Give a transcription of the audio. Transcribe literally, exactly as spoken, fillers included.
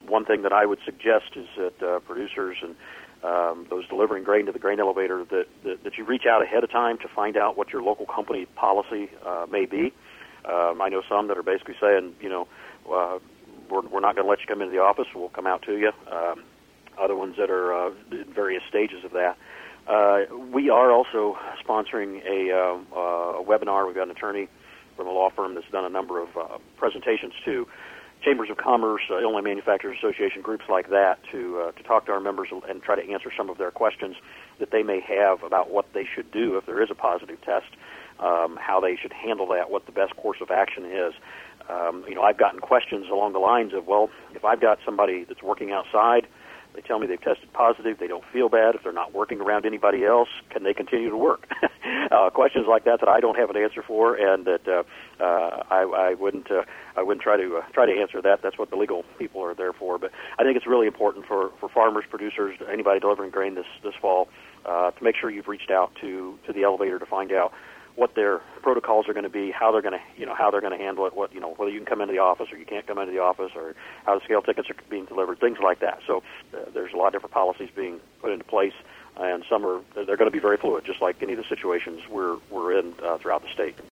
one thing that I would suggest is that uh, producers and um, those delivering grain to the grain elevator that, that that you reach out ahead of time to find out what your local company policy uh, may be. Um, I know some that are basically saying, you know, uh, we're, we're not going to let you come into the office. We'll come out to you. Um, other ones that are uh, in various stages of that. Uh, we are also sponsoring a, uh, uh, a webinar. We've got an attorney from a law firm that's done a number of uh, presentations to chambers of commerce, uh, Illinois Manufacturers Association, groups like that, to uh, to talk to our members and try to answer some of their questions that they may have about what they should do if there is a positive test, um, how they should handle that, what the best course of action is. Um, you know, I've gotten questions along the lines of, well, if I've got somebody that's working outside, they tell me they've tested positive, they don't feel bad, if they're not working around anybody else, can they continue to work? uh, questions like that that I don't have an answer for, and that uh, uh, I, I wouldn't uh, I wouldn't try to uh, try to answer that. That's what the legal people are there for. But I think it's really important for, for farmers, producers, anybody delivering grain this this fall, uh, to make sure you've reached out to, to the elevator to find out what their protocols are going to be, how they're going to, you know, how they're going to handle it, what, you know, whether you can come into the office or you can't come into the office, or how the scale tickets are being delivered, things like that. So uh, there's a lot of different policies being put into place, and some are they're going to be very fluid, just like any of the situations we're we're in uh, throughout the state.